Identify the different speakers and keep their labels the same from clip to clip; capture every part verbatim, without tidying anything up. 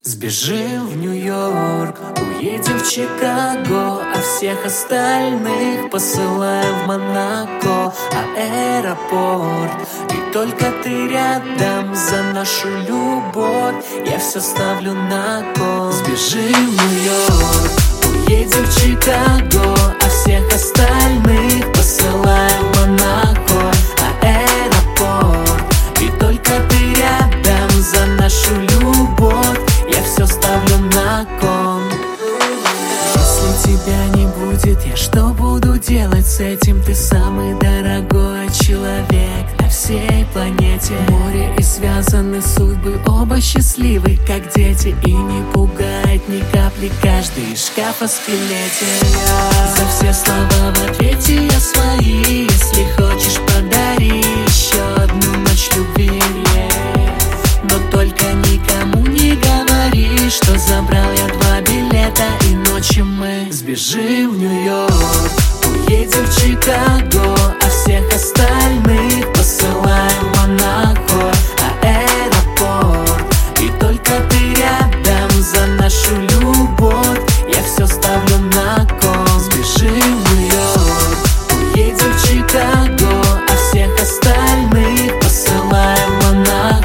Speaker 1: Сбежим в Нью-Йорк, уедем в Чикаго, а всех остальных посылаем в Монако. Аэропорт, и только ты рядом, за нашу любовь я все ставлю на кон. Сбежим в Нью-Йорк, уедем в Чикаго, а всех остальных посылаем в Монако. Аэропорт, и только ты рядом, за нашу любовь я все ставлю на кон. Если тебя не будет, я что буду делать с этим? Ты самый дорогой человек на всей планете. Море и связаны судьбы, оба счастливы, как дети. И не пугает ни капли каждый из шкафа скелете. За все слова в ответе я свои. Если хочешь, подари еще одну ночь любви. Но только никому не говори, что забрал я два билета, и ночью мы сбежим в Нью-Йорк, уедем в Чикаго, а всех остальных посылаем в Монако. Аэропорт, и только ты рядом, за нашу любовь я все ставлю на кон. Сбежим в Нью-Йорк, уедем в Чикаго, а всех остальных посылаем в Монако.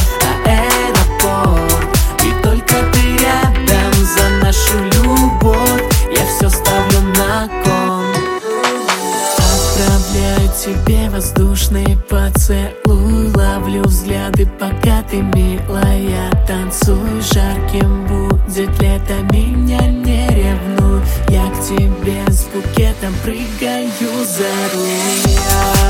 Speaker 1: Тебе воздушный поцелуй, ловлю взгляды, пока ты милая. Танцуй, жарким будет лето, меня не ревнуй. Я к тебе с букетом прыгаю за руль.